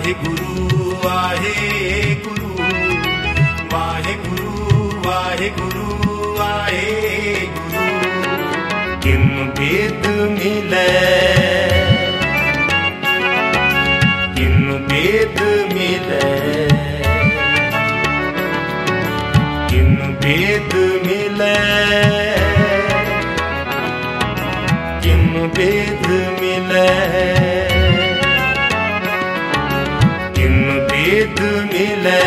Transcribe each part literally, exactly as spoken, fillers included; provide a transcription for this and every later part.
वाहेगुरु वाहेगुरु वाहेगुरु वाहेगुरु वाहेगुरु। किनु भेद मिलै किनु भेद मिलै किनु भेद मिलै किनु भेद मिलै किनु भेद मिलै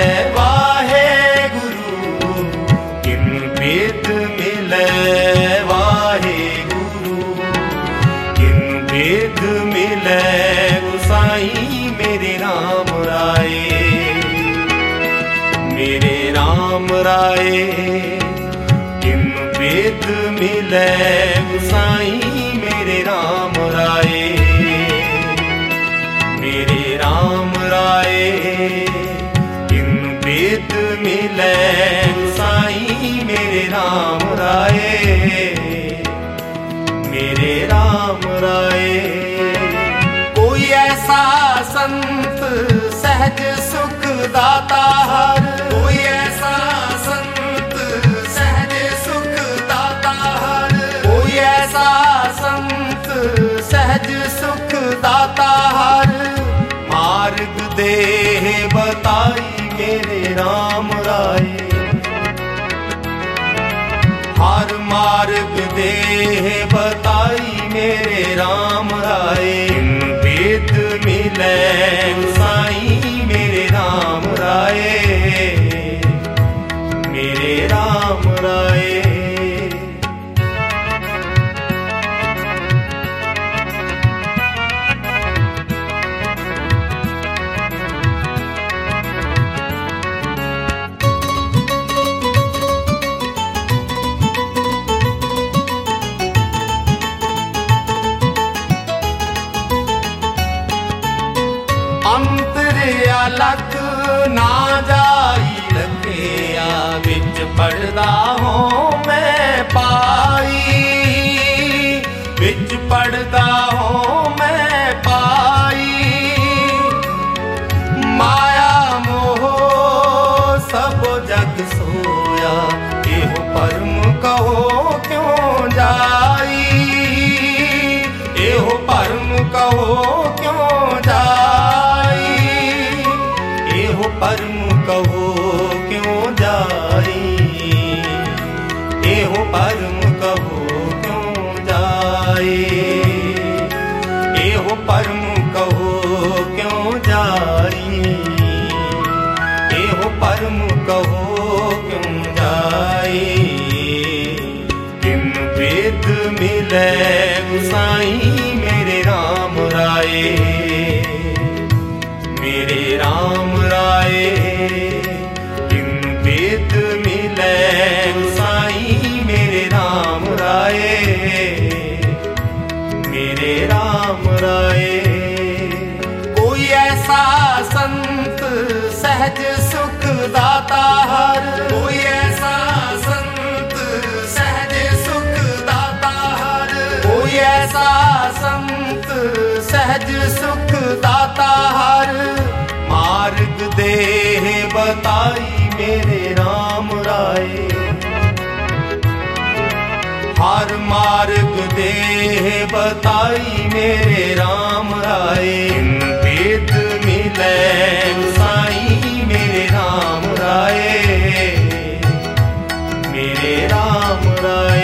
वाहेगुरु किनु भेद मिलै वाहेगुरु किनु भेद मिलै गोसाई मेरे राम राय मेरे राम राय। किनु भेद मिलै गोसाई मेरे राम राय मेरे राम राय। किनु भेद मिलै गोसाई मेरे राम राय मेरे राम राय। कोई ऐसा संत सहज सुख दाता हर कोई ऐसा संत सहज सुख दाता हर कोई ऐसा संत सहज सुख दाता हर। मार्ग दे बताई मेरे राम राय हर मार्ग दे बताई मेरे राम राय। किनु भेद मिलै गोसाई मेरे राम राय मेरे राम राय। लख ना जाई रखिया विच पढ़दा हो मैं पाई विच पढ़दा हो मैं पाई। माया मोह सब जग सोया एहो परम कहो क्यों जाई एहो परम कहो क्यों जाई एहो परम कहो क्यों जाई एहो परम कहो क्यों जाई एहो परम कहो क्यों जाई एहो परम कहो क्यों जाई। किनु भेद मिलै गोसाई मेरे राम राय मेरे राम राय। किनु भेद मिलै गोसाई मेरे राम राय मेरे राम राय। कोई ऐसा संत सहज सुख दाता हर कोई ऐसा संत सहज सुख दाता हर कोई ऐसा संत सहज सुख दाता हर। मार्ग दे बताई मेरे राम राय हर मार्ग दे बताई मेरे राम राय। किनु भेद मिलै गोसाई मेरे राम राय मेरे राम राय।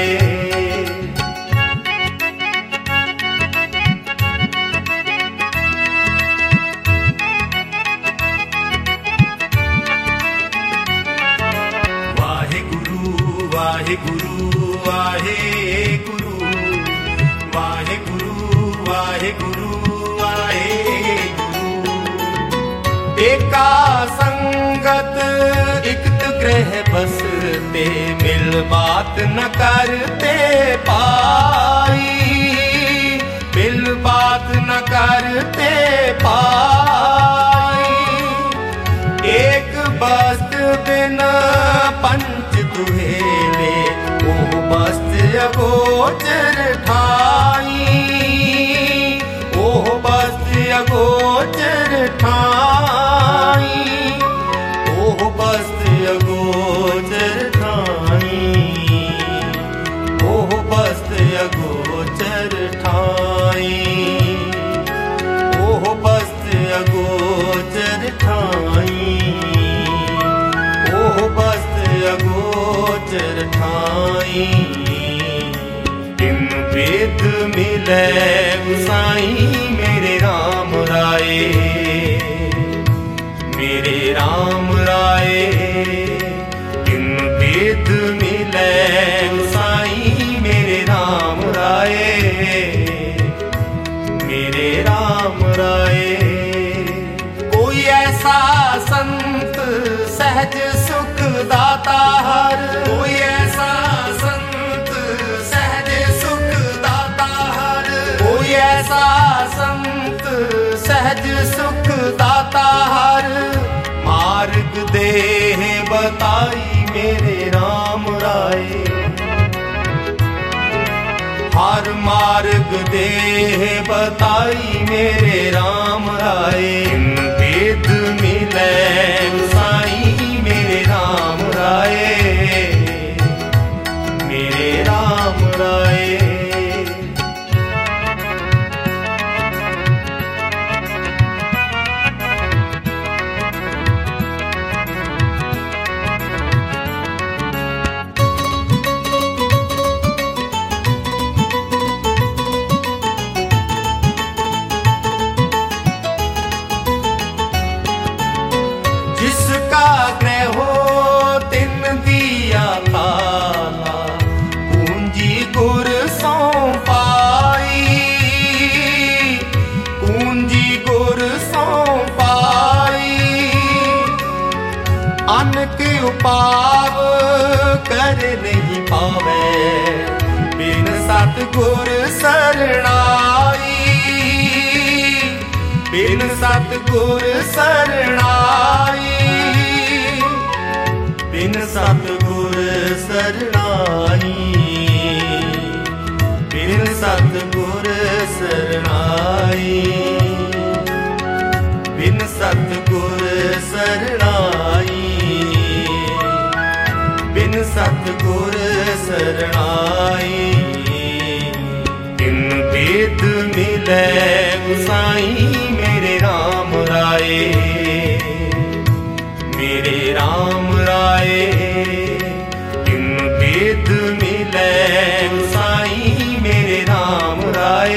वाहेगुरु वाहेगुरु वाहेगुरु वाहेगुरु वाहेगुरु। एका संगत इकत ग्रह बसते मिल बात न करते पाई मिल बात न करते पाई। एक बस्त बिन पंच दुहेले ओह बस्त अगोचर ठाई ओह बस्त अगोचर ठाई, ओह बस्त अगोचर ठाई, ओह बस्त अगोचर ठाई, ओह बस्त अगोचर ठाई, ओह बस्त अगोचर ठाई। किम वेद मिलै गुसाई मेरे राम राय, मेरे राम राय। किम वेद मिलै गुसाई मेरे राम राय, मेरे राम राय। कोई ऐसा संत सहज सुख दाता हर, कोई ऐसा संत सहज सुख दाता हर, कोई ऐसा संत सहज सुख दाता हर। मार्ग दे बताई मेरे राम राय, हर मार्ग दे बताई मेरे राम राय। वेद मिलै गुसाई मेरे राम राय, मेरे राम राय। जिसका ग्रह हो तिन दिया ताला, पूंजी गुर सौ पाई, पूंजी गुर सौ पाई। अन के उपाव कर नहीं पावे, बिन सतगुर सरणाई, बिन सतगुर सरणाई, बिन सतगुर सरणाई, बिन सतगुर सरणाई, बिन सतगुर सरणाई, बिन सतगुर सरणाई। किम वेद मिलै गुसाई मेरे राम राय, मेरे राम राय। किम वेद मिलै गुसाई मेरे राम राय,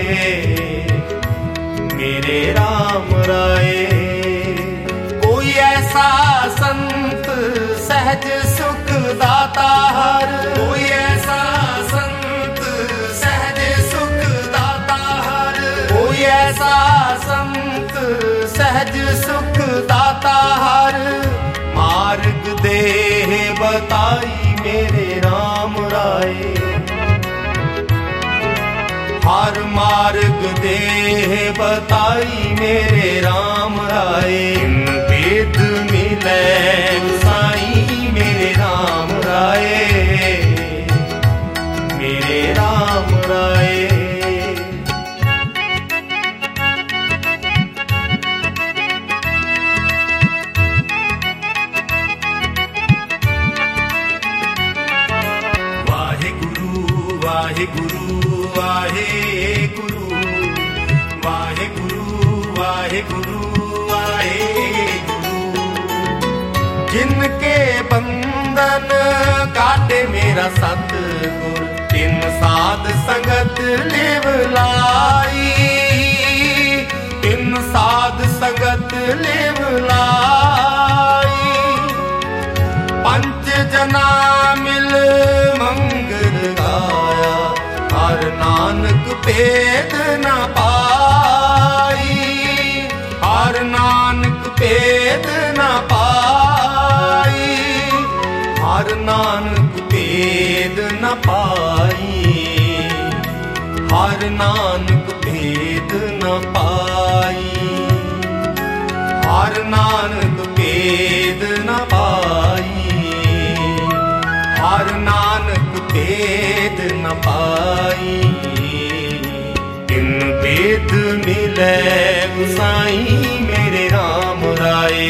मेरे राम राय। कोई ऐसा संत सहज सुख दाता हर, कोई ऐसा संत सहज सुख दाता हर, कोई ऐसा संत सहज सुख दाता हर। मार्ग दे बताई मेरे राम राय, हर मार्ग दे बताई मेरे राम राय। वेद मिलै गुसाई मेरे राम राय, मेरे राम राय। वाहे गुरु वाहे गुरु वाहे गुरु, वाहे गुरु वाहे गुरु वाहे गुरु। जिनके बंधन काटे मेरा सतगुर, तिन साध संगत लिव लाई, तिन साध संगत लिव लाई। पंच जना मिल मंगल गाया, हर नानक भेद न पाई, हर नानक भेद न पाई, हर नानक भेद न पाई, हर नानक भेद न पाई, हर नानक भेद न पाई, हर नानक भेद न पाई। तिन भेद मिलै गुसाई मेरे राय,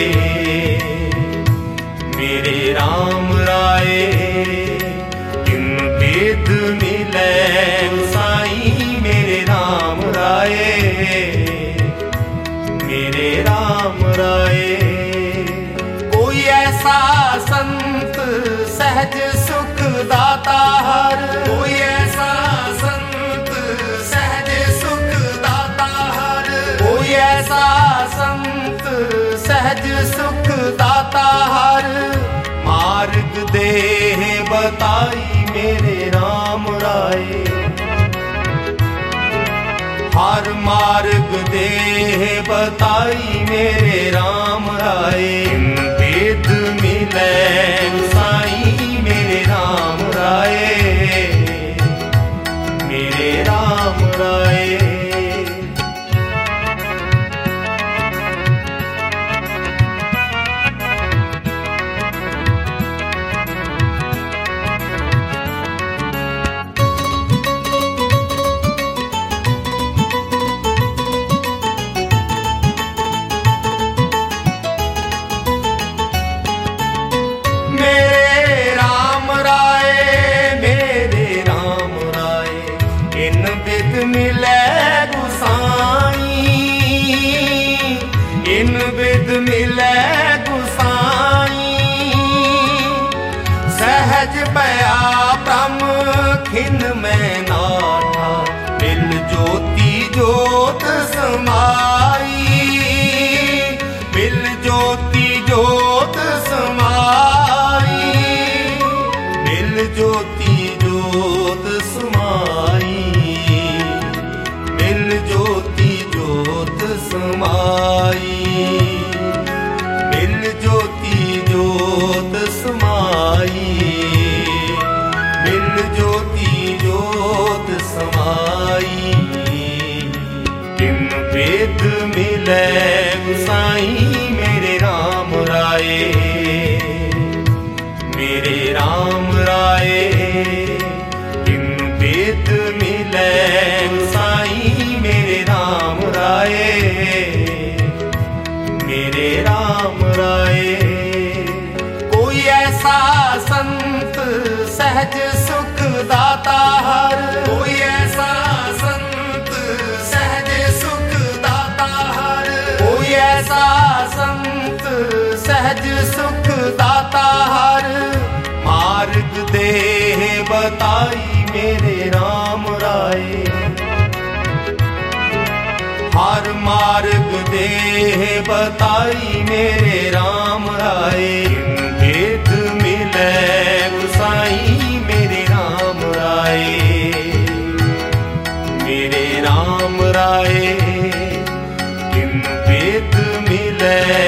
मेरे राम राय। किन भेद मिले साईं मेरे राम राय, मेरे राम राय। कोई ऐसा संत सहज सुख दाता हर, कोई ऐसा संत सहज सुख दाता हर, कोई ऐसा संत सहज सुख दाता हर। मार्ग दे बताई मेरे राम राय, हर मार्ग दे बताई मेरे राम राय। वेद मिले साईं मेरे राम राय, मेरे राम राय। मिले गुसाई, इन विद मिले गुसाई। सहज पया ब्रह्म खिन में नाथा, मिल ज्योति ज्योत समाई, मिल ज्योति ज्योत समाई, मिल ज्योति ज्योत समाई, ज्योति ज्योत समाई, मिल ज्योति ज्योत समाई, मिल ज्योति ज्योत समाई। किन वेद मिले साईं मेरे राम राय, मेरे राम राय। किन वेद मिले साईं मेरे राम राय, मेरे राम राय। कोई ऐसा संत सहज सुख दाता हर, कोई ऐसा संत सहज सुख दाता हर, कोई ऐसा संत सहज सुख दाता हर। मार्ग दे बताई मेरे राम राय, हर मार्ग दे बताई मेरे राम राय। भेद मिले साईं मेरे राम राय, मेरे राम राय। किन भेद मिले